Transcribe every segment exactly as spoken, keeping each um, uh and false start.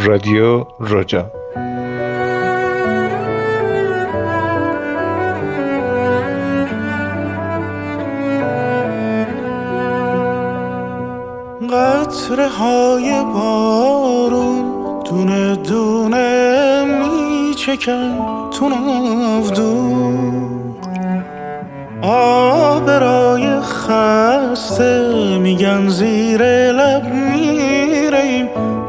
رادیو رجا. قطره های بارون دونه دونه می چکن تو ناودون، آبرای خسته میگن زیر لب میریم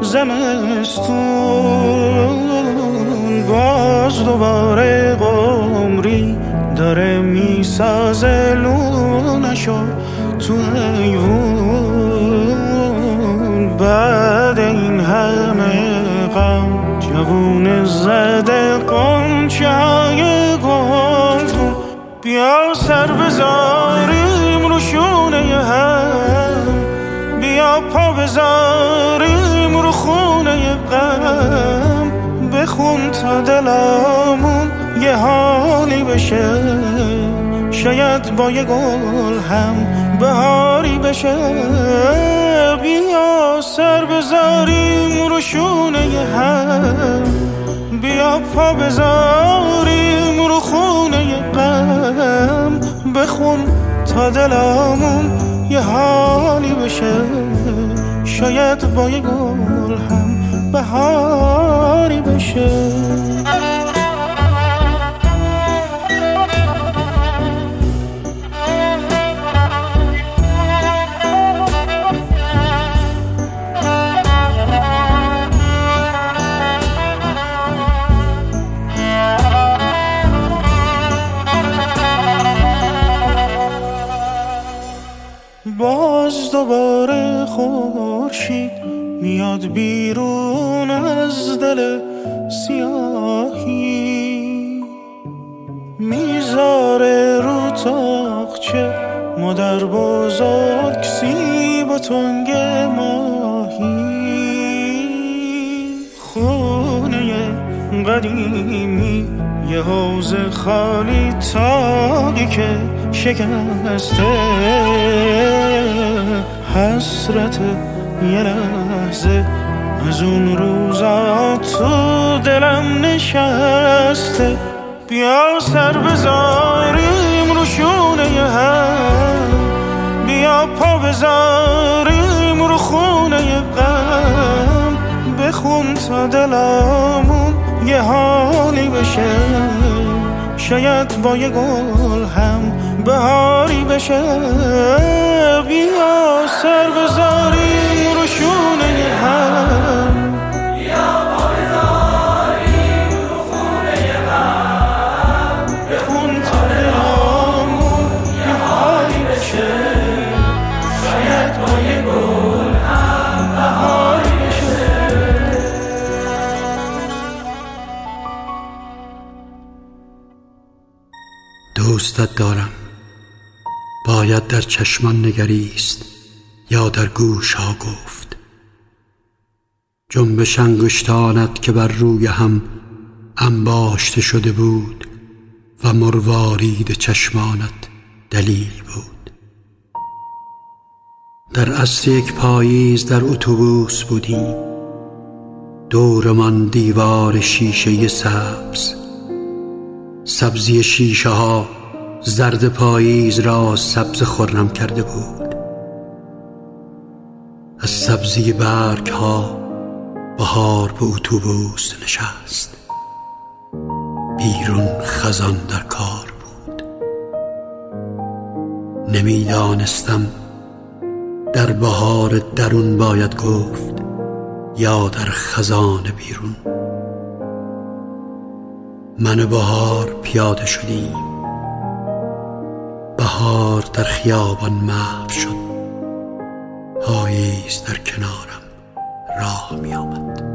زمستون. باز دوباره قمری داره میسازه لونشو تو ایوون. بعد این همه غم جوون زده قنچه های گلگون، بیا سر بذاریم رو شونه هم، بیا پا بذاریم رو خونه غم. بخون تا دلامون یه حالی بشه، شاید با یه گل هم بهاری بشه. بیا سر بذاریم رو شونه هم، بیا پا بذاریم رو خونه غم. بخون تا دلامون یه حالی بشه، شاید با یه گل هم بهاری بشه. باز دوباره خورشید میاد بیرون از دل سیاهی، میذاره رو تاقچه مادر بزرگ سیب و تنگ ماهی. خونه قدیمی یه حوض خالی تاقی که شکسته، حسرت یه لحظه از اون روزا تو دلم نشسته. بیا سر بذاریم رو شونه هم، بیا پا بذاریم رو خونه غم. بخون تا دلامون یه حالی بشه، شاید با یه گل هم بهاری بشه. بیا سر بذاریم رو شونه هم، بیا پا بذاریم رو خونه غم. بخون تا دلامون یه حالی بشه، شاید با یه گل هم بهاری بشه. دوستت دارم، باید در چشمان نگریست یا در گوش ها گفت. جنبش انگشتانت که بر روی هم انباشته شده بود و مروارید چشمانت دلیل بود. در عصر یک پاییز در اتوبوس بودیم، دورمان دیوار شیشه سبز. سبزی شیشه ها زرد پاییز را سبز خرم کرده بود. از سبزی برگ ها بهار به اتوبوس نشست. بیرون خزان در کار بود. نمیدانستم در بهار درون باید گفت یا در خزان بیرون. من بهار پیاده شدیم، بهار در خیابان محو شد. پاییز در کنارم راه می آمد.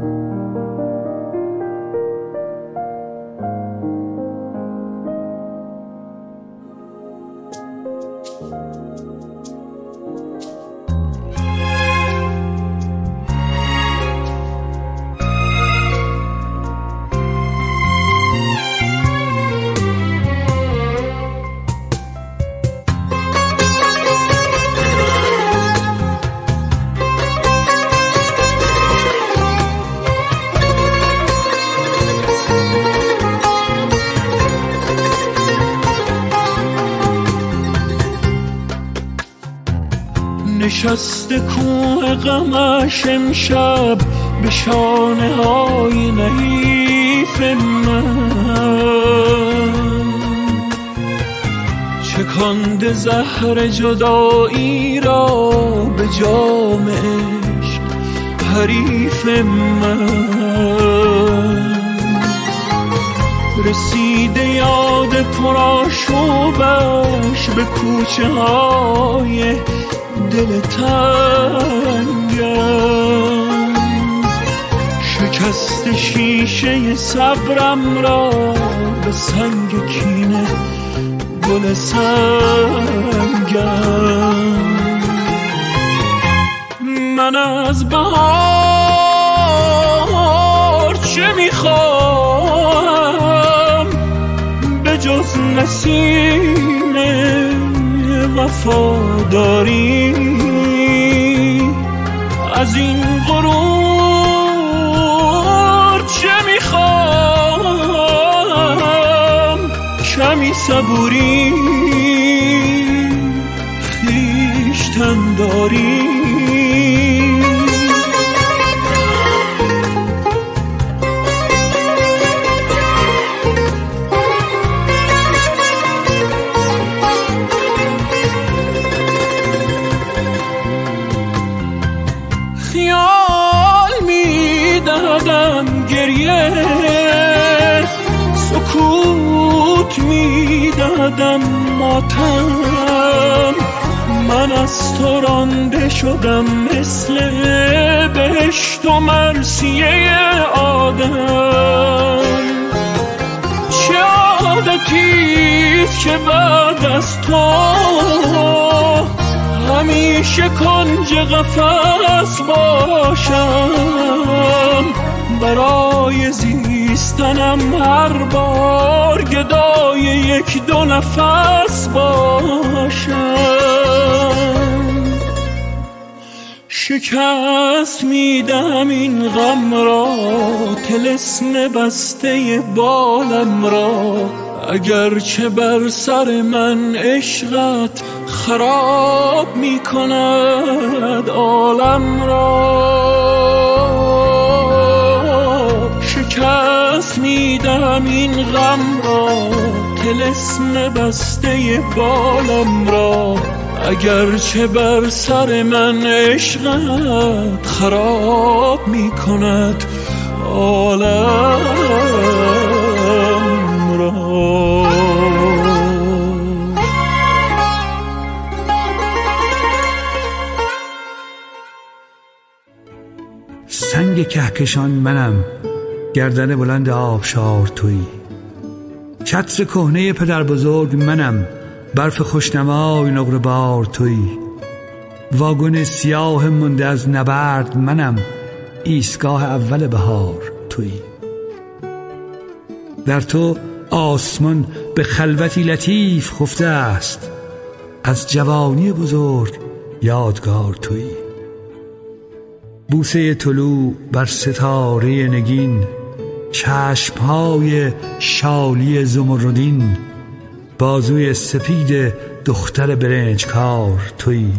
نشست کوه غمش امشب به شانه های نحیف من، چکانده زهر جدایی را به جام عشق حریف من. رسیده یاد پرآشوبش به کوچه های دل تنگم، شکست شیشه صبرم را به سنگ کینه گل سنگم. من از بهار چه میخوام به جز نسیم وفاداری؟ از این غرور چه میخوام؟ کمی صبوری خویشتن داری. خیال میدادم گریه، سکوت میدادم ماتم. من از تو رانده شدم مثل بهشت و مرثیه آدم. چه عادتیست که بعد از تو همیشه کنج قفس باشم، برای زیستنم هر بار گدای یک دو نفس باشم. شکست میدم این غم را، طلسم بسته بالم را، اگرچه بر سر من عشقت خراب می کند عالم را. شکست میدم این غم را، طلسم بسته بالم را، اگرچه بر سر من عشقت خراب می کند عالم را. سنگ کهکشان منم، گردن بلند آبشار تویی. چتر کهنه پدر بزرگ منم، برف خوشنمای نقره بار تویی. واگن سیاه مونده از نبرد منم، ایستگاه اول بهار تویی. در تو آسمان به خلوتی لطیف خفته است، از جوانی بزرگ یادگار تویی. بوسه طلوع بر ستاره نگین، چشمهای شالی زمردین، بازوی سپید دختر برنجکار تویی.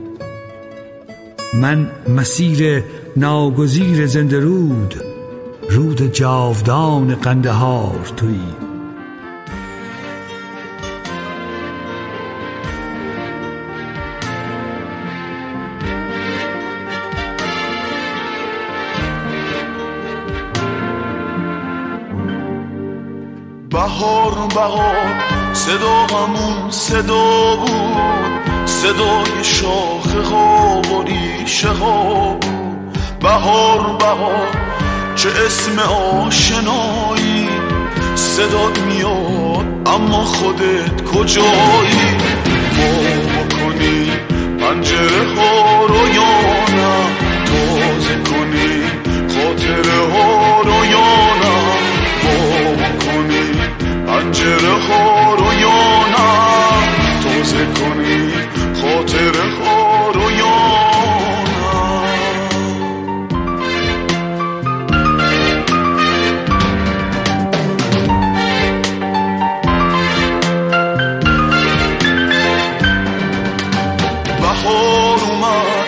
من مسیر ناگزیر زنده رود، رود جاودان قندهار تویی. بهار بهار صدامون صدا بود، صدای شاخه ها و ریشه ها. بهار بهار چه اسم آشنایی، صدات میاد اما خودت کجایی؟ ما بکنی پنجره ها رو یا نه، تازه کنی خاطره ها رو یا نه. ما بکنی پنجره ها رو یا نه، تازه کنی خاطره ها رو یا نه. بهار اومد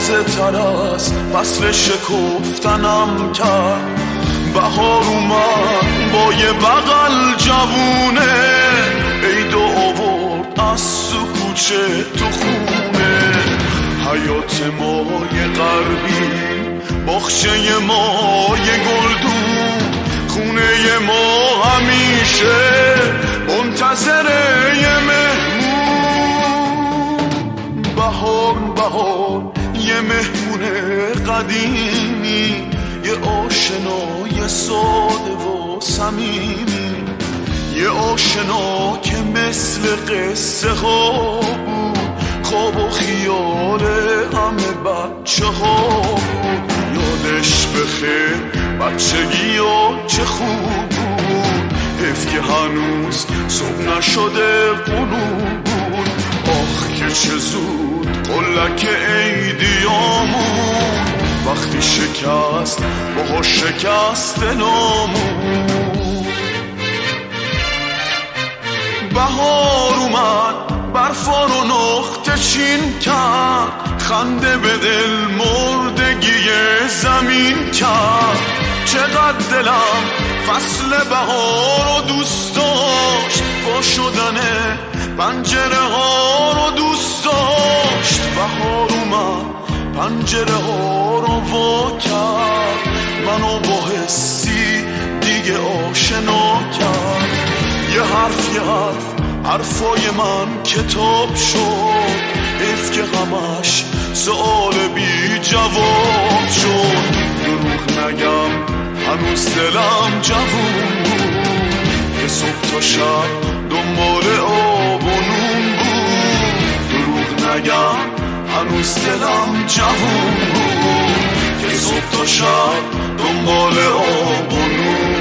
تازه تر از فصل شکفتنم کرد. بهار اومد با یه بغل جوونه، عید و آورد از تو کوچه تو خونه. حیات ما یه غربی، باغچه ما یه گلدون، خونه ما همیشه منتظر یه مهمون. بهار بهار یه مهمون قدیمی، یه آشنای ساده و صمیمی، یه آشنا که مثل قصه ها بود، خواب و خیال همه بچه ها بود. یادش بخیر بچگی ها چه خوب بود، حیف که هنوز صبح نشده غروب بود. آخ که چه زود قلک عیدیامون، وقتی شکست باها شکست نامون. بهار اومد برفا رو نقطه چین کرد، خنده به دل مردگی زمین کرد. چقدر دلم فصل بهار رو دوست داشت، با شدن پنجره ها رو دوست داشت. بهار اومد پنجره ها رو وا کرد، منو با حسی دیگه آشنا کرد. یه حرف یه حرف حرفای من کتاب شد، حیف که همش سؤال بی جواب شد. دروغ نگم هنوز دلم جوون بود، یه صبح تا شب دنبال آب و نون بود. دروغ نگم هنوز دلم جوون بود، یه صبح تا شب دنبال آب و نون.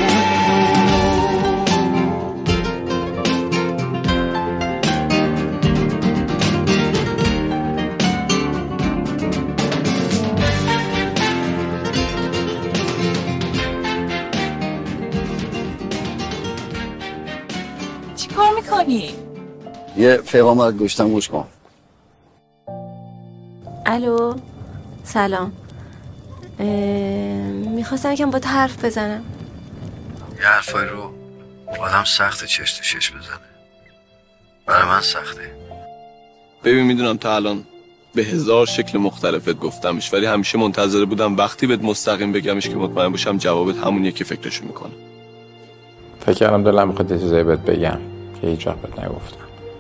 یه پیغام از گوشتم گوش کن. الو سلام، میخواستم یکم با تو حرف بزنم. یه حرفای رو آدم سخته چش تو چش بزنه، برای من سخته. ببین میدونم تا الان به هزار شکل مختلفت گفتمش، ولی همیشه منتظر بودم وقتی بهت مستقیم بگمش که مطمئن باشم جوابت همونیه که فکرشو میکنم. فکر کردم دلم میخواد یه چیزایی بهت بگم که هیچ وقت بهت نگفتم.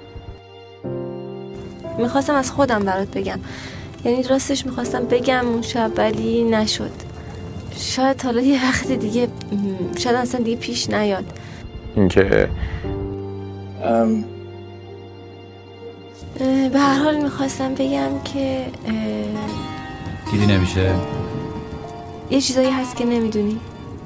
میخواستم از خودم برات بگم، یعنی راستش میخواستم بگم اون شب ولی نشد. شاید حالا یه وقت دیگه، شاید اصلا دیگه پیش نیاد. اینکه ام... به هر حال میخواستم بگم که دیدی نمیشه؟ یه چیزایی هست که نمیدونی.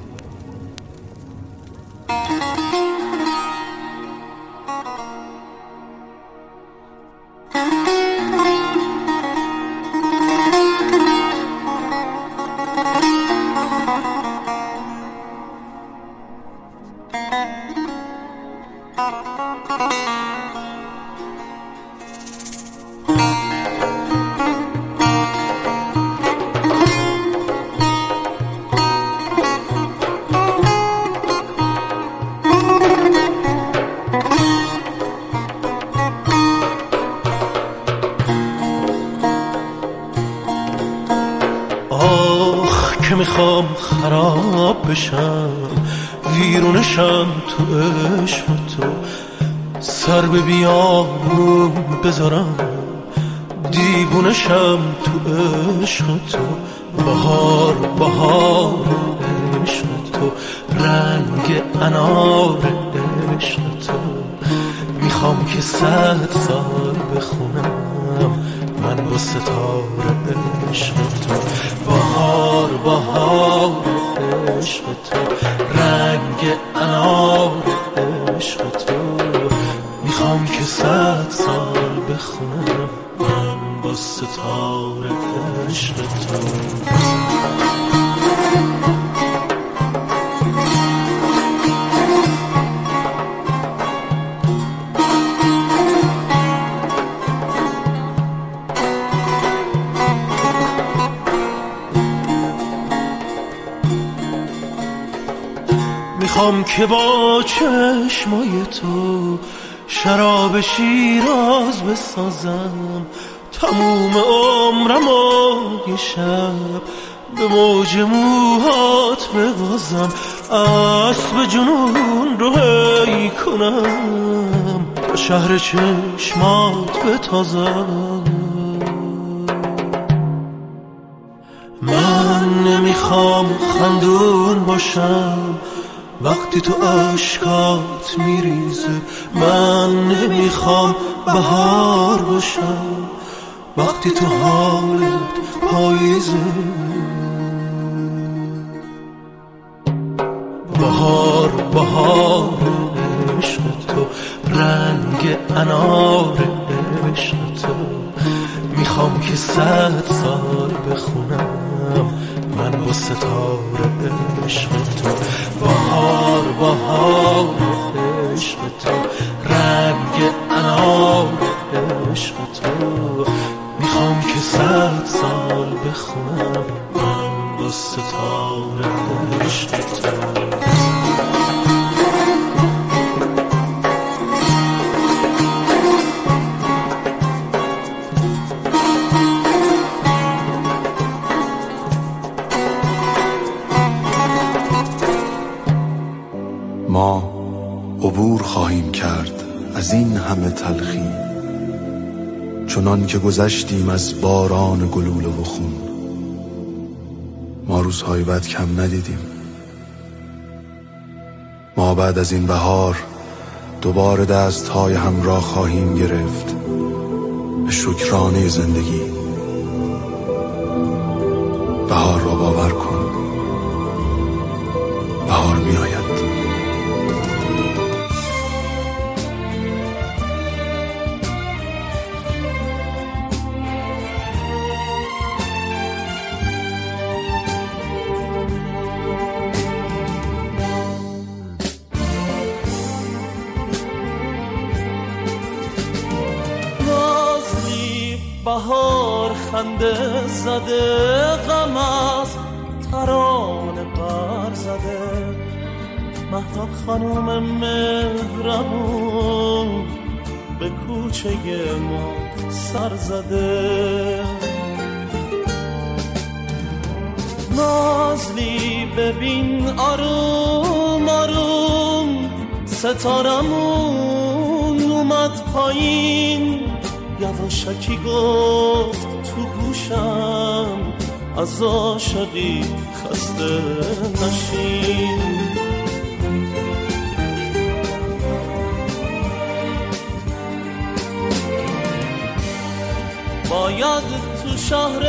که میخوام خراب بشم، ویرونشم تو عشق تو، سر به بیابون بذارم، دیوونشم تو عشق تو. بهار بهار عشق تو، رنگ انار عشق تو، میخوام که صد سال بخونم من با ستاره عشق تو. بهار بهار عشق تو، رنگ انار عشق تو، میخوام که صد سال بخونم من با ستاره عشق تو. میخوام که با چشمای تو شراب شیراز بسازم، تموم عمرم و یه شب به موج موهات ببازم، اسب جنون رو هی کنم تا شهر چشمات بتازم. من نمیخوام خندون باشم وقتی تو اشکات میریزه، من نمیخوام بهار باشم وقتی تو حالت پاییزه. بهار بهار عشق تو، رنگ انار عشق تو، میخوام که صد سال بخونم من با ستاره عشق تو. بهار بهار عشق تو، رنگ انار عشق تو، میخوام که صد سال بخونم من با ستاره عشق تو. ما عبور خواهیم کرد از این همه تلخی، چنان که گذشتیم از باران گلوله و خون. ما روزهای بد کم ندیدیم، ما بعد از این بهار دوباره دستهای هم را خواهیم گرفت به شکرانه زندگی. بهار را باور کن، بهار می آید. بهار خنده زده، غم از ترانه بر زده، مهتاب خانوم مهربون به کوچه ما سر زده. نازلی ببین آروم آروم ستارمون اومد پایین، یواشکی گفت تو گوشم از عاشقی خسته نشین. باید تو شهر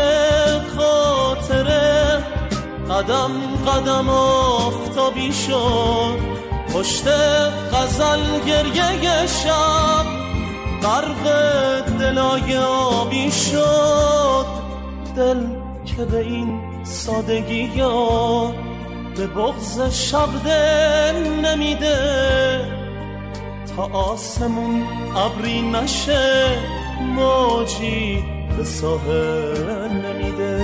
خاطره قدم قدم آفتابی شد، پشت غزل گریه شب غرق دلای آبی شد. دل که به این سادگی یا به بغض شب دل نمیده، تا آسمون ابری نشه موجی به ساحل نمیده.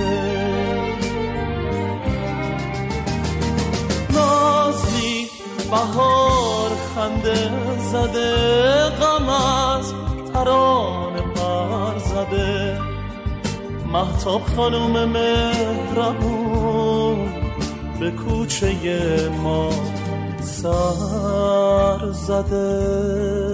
نازلی بهار خنده زده، غم از ترانه پر زده، مهتاب خانوم مهربون به کوچه ما سر زده.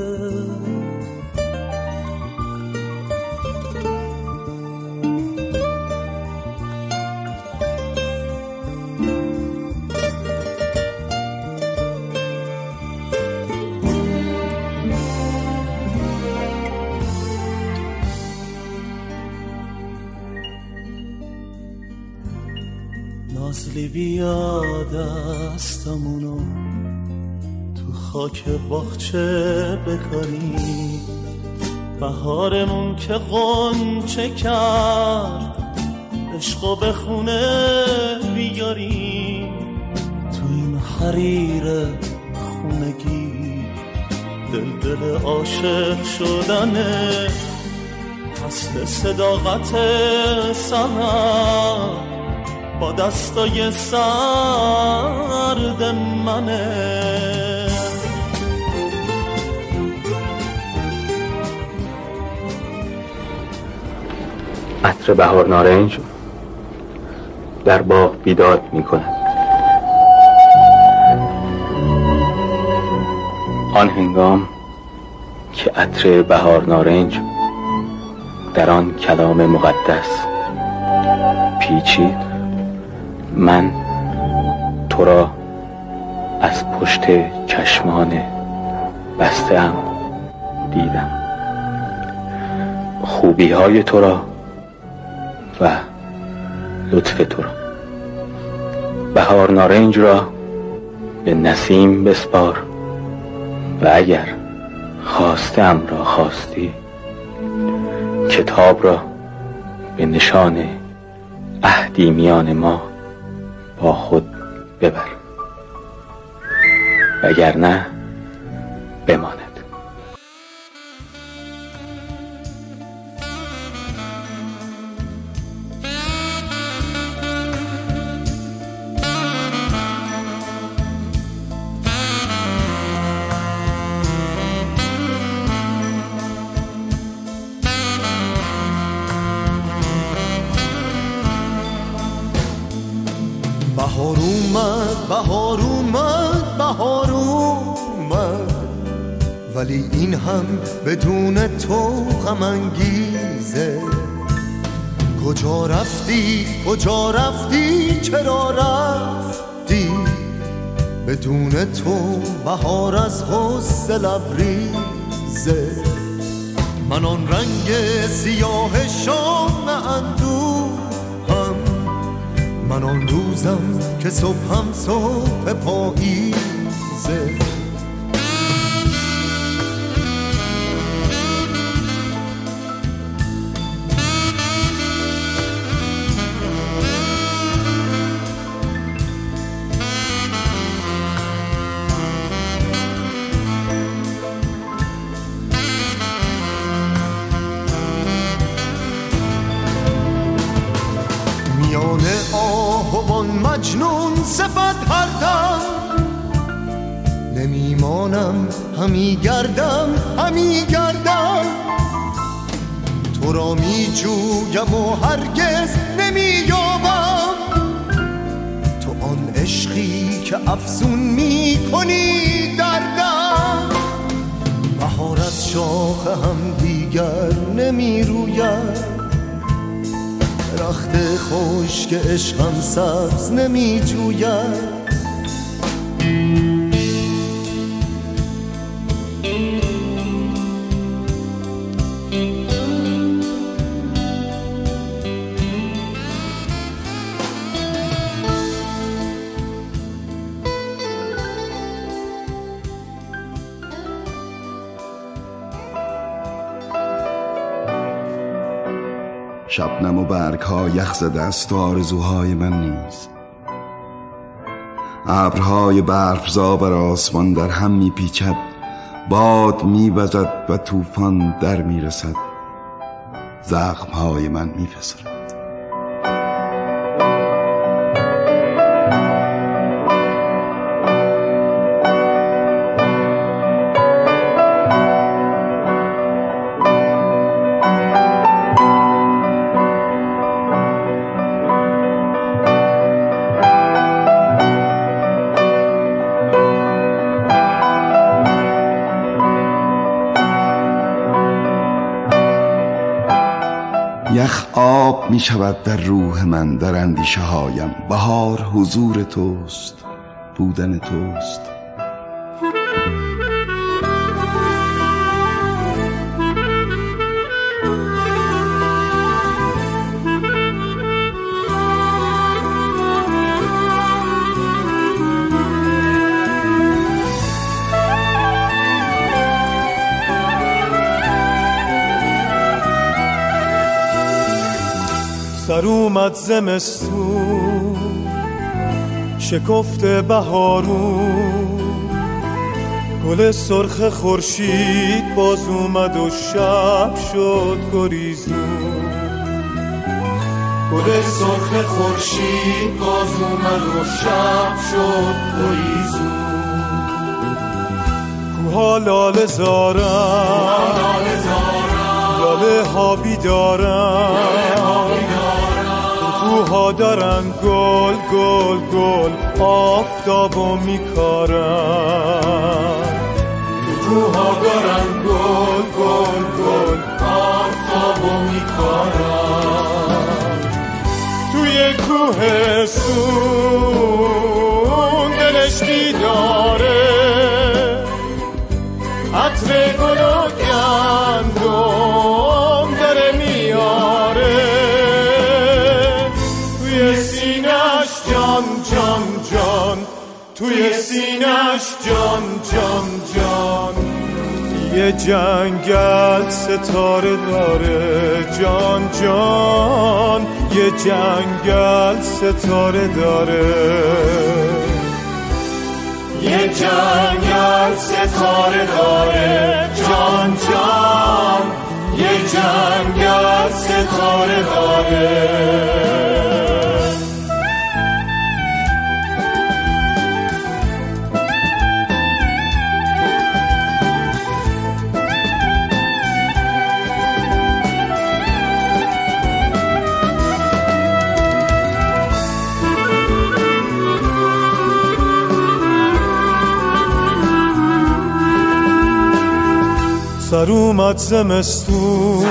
نازلی بیا دستمونو تو خاک باغچه بکاری، بهارمون که غنچه کرد عشقو به خونه بیاری. تو این حریر خونگی دل دل عاشق شدنه، فصل صداقت سحر با دستای سرد منه. عطر بهار نارنج در باغ بیداد می کند. آن هنگام که عطر بهار نارنج در آن کلام مقدس پیچید، من تو را از پشت چشمان بسته‌ام دیدم، خوبی های تو را و لطف تو را. بهار نارنج را به نسیم بسپار و اگر خواستم را خواستی، کتاب را به نشان عهدی میان ما با خود ببر، وگرنه بماند. بهار اومد، بهار اومد، بهار اومد، ولی این هم بدون تو غم انگیزه. کجا رفتی، کجا رفتی، چرا رفتی؟ بدون تو بهار از غصه لبریزه. من آن رنگ سیاه شام اندوهم، من آن روزم که صبحم صبح پاییزه. میانه آهوان مجنون صفت هر دم، نمیمانم همی گردم همی گردم. تو را می جویم و هرگز نمییابم، تو آن عشقی که افزون می کنی دردم. بهار از شاخ هم دیگر نمی روید، درخت خشک عشقم سبز نمی جوید. شبنم و برگ ها یخ زده است و آرزوهای من نیز. ابرهای برفزا بر آسمان در هم می پیچد، باد می وزد و طوفان در می رسد، زخمهای من می فسرد. یخ آب می شود در روح من، در اندیشه هایم. بهار حضور توست، بودن توست. سر اومد زمستون، شکفت بهارون، گل سرخ خورشید باز اومد و شب شد گریزون. گل سرخ خورشید باز اومد و شب شد گریزون. کوها لاله زارن لاله ها بیدارن، کوها دارن گل گل گل آفتابو میکارن، کوها دارن گل گل گل آفتابو میکارن. توی کوهستون دلش بیداره، عطر گل و گندم داره میاره، توی سینش جان جان جان، توی سینش جان جان جان. یه جنگل ستاره داره جان جان، یه جنگل ستاره داره، یه جنگل ستاره داره جان جان، یه جنگل ستاره داره. سر اومد زمستون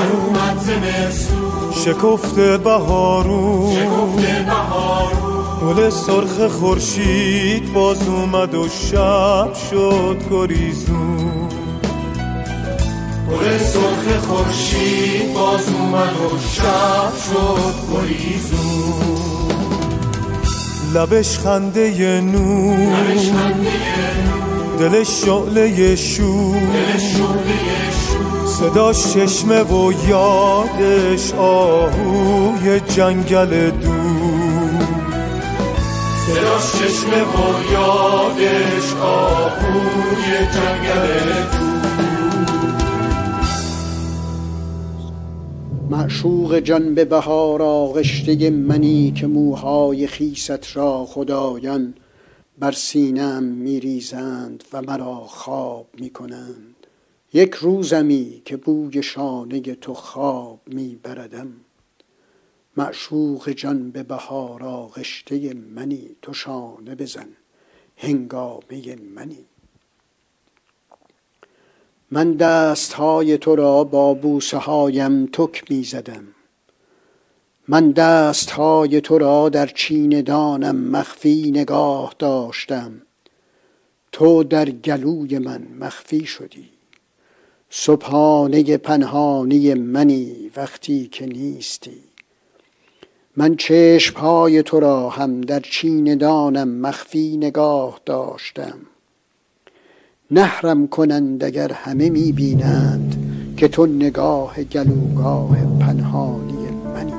شکفته بهارون، گل سرخ خورشید باز اومد و شب شد گریزون. گل سرخ خورشید باز اومد و شب شد گریزون. لبش خنده نور، دلش شعله شور، صداش چشمه و یادش آهوی جنگل دور، صداش چشمه و یادش آهوی جنگل دور. معشوق جان به بهار آغشته منی که موهای خیست را خدایان بر سینه‌ام میریزند و مرا خواب میکنند. یک روزمی که بوی شانه تو خواب میبردم. معشوق جان به بهار آغشته منی، تو شانه بزن هنگامه منی. من دستهای تو را با بوسه هایم تک میزدم، من دستهای تو را در چین دانم مخفی نگاه داشتم. تو در گلوی من مخفی شدی، سبحانه پنهانی منی وقتی که نیستی. من چشمهای تو را هم در چین دانم مخفی نگاه داشتم. نحرم کنند اگر همه می بینند که تو نگاه گلوگاه پنهانی منی.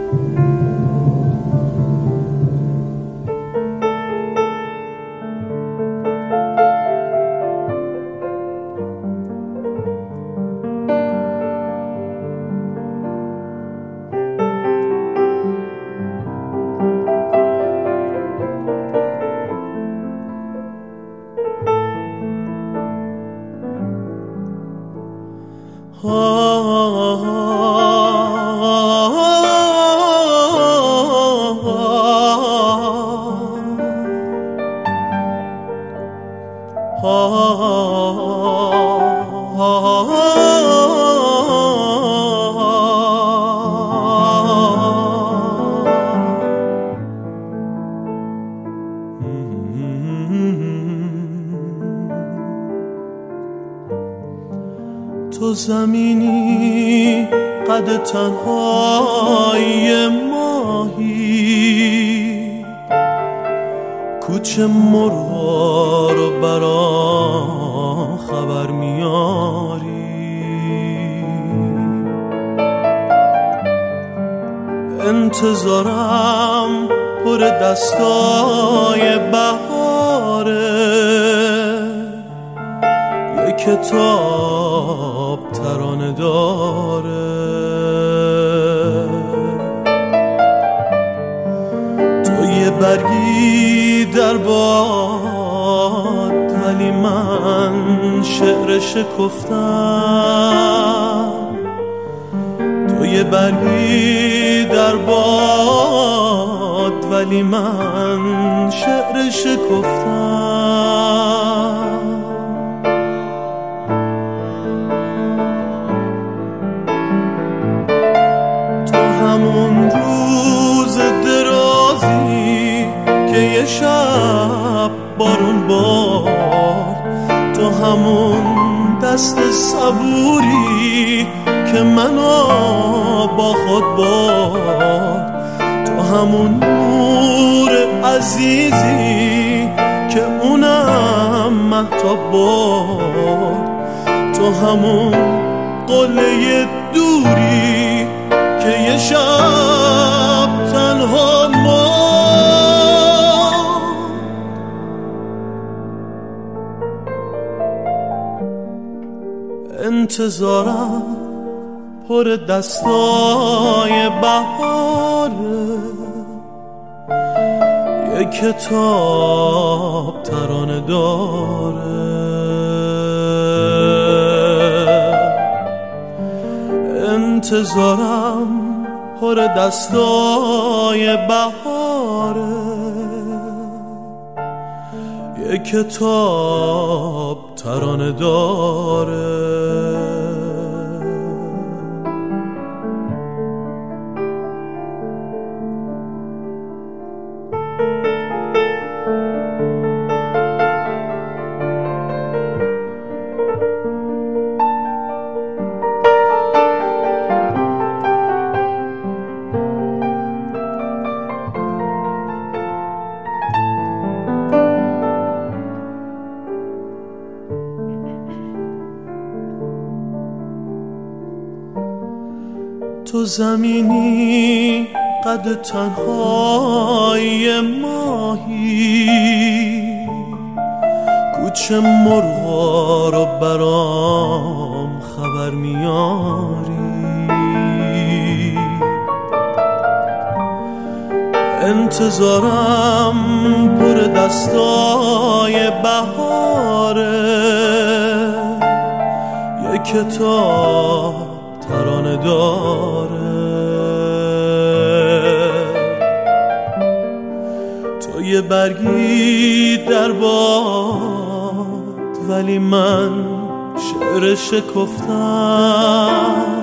تو زمینی قد تنهای ماهی، کوچه مرغا رو برام خبر میاری. انتظارم پر دستای بهاره، یه کتاب ترانه داره. برگی در باد ولی من شعر شکفتم. تو یه برگی در باد ولی من شعر شکفتم. تو همون روز درازی که یه شب بارون بارد، تو همون دست صبوری که منو با خود برد، تو همون نور عزیزی که اونم مهتاب برد، تو همون قله دوری که یه شب تنها ما. انتظارم پر دستای بهاره، یه کتاب ترانه داره. انتظارم پر دستای بهاره، یه کتاب ترانه داره. تو زمینی قد تنهای ماهی، کوچه مرغا رو برام خبر میاری. انتظارم پر دستای بهاره، یه کتاب ترانه داره. تو یه برگی در باد ولی من شعر شکفتم.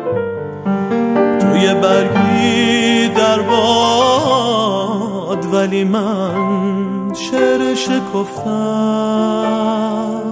تو یه برگی در باد ولی من شعر شکفتم.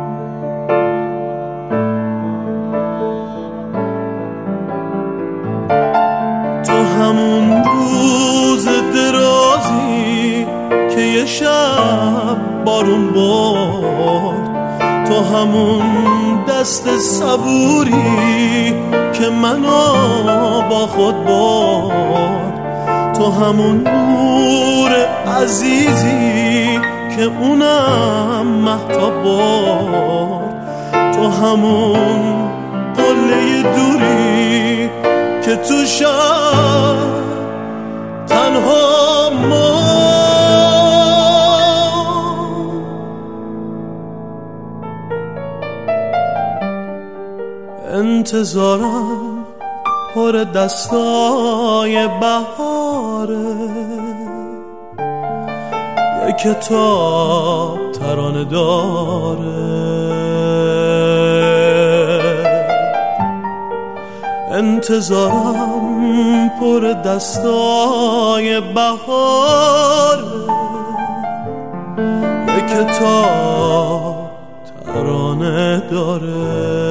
همون روز درازی که یه شب بارون برد، تو همون دست صبوری که منو با خود برد، تو همون نور عزیزی که اونم مهتاب برد، تو همون قله دوری که تو شب تنها ما. انتظارم پر دستای بهاره، یه کتاب ترانه داره. انتظارم پر دستای بهاره، یه کتاب ترانه داره.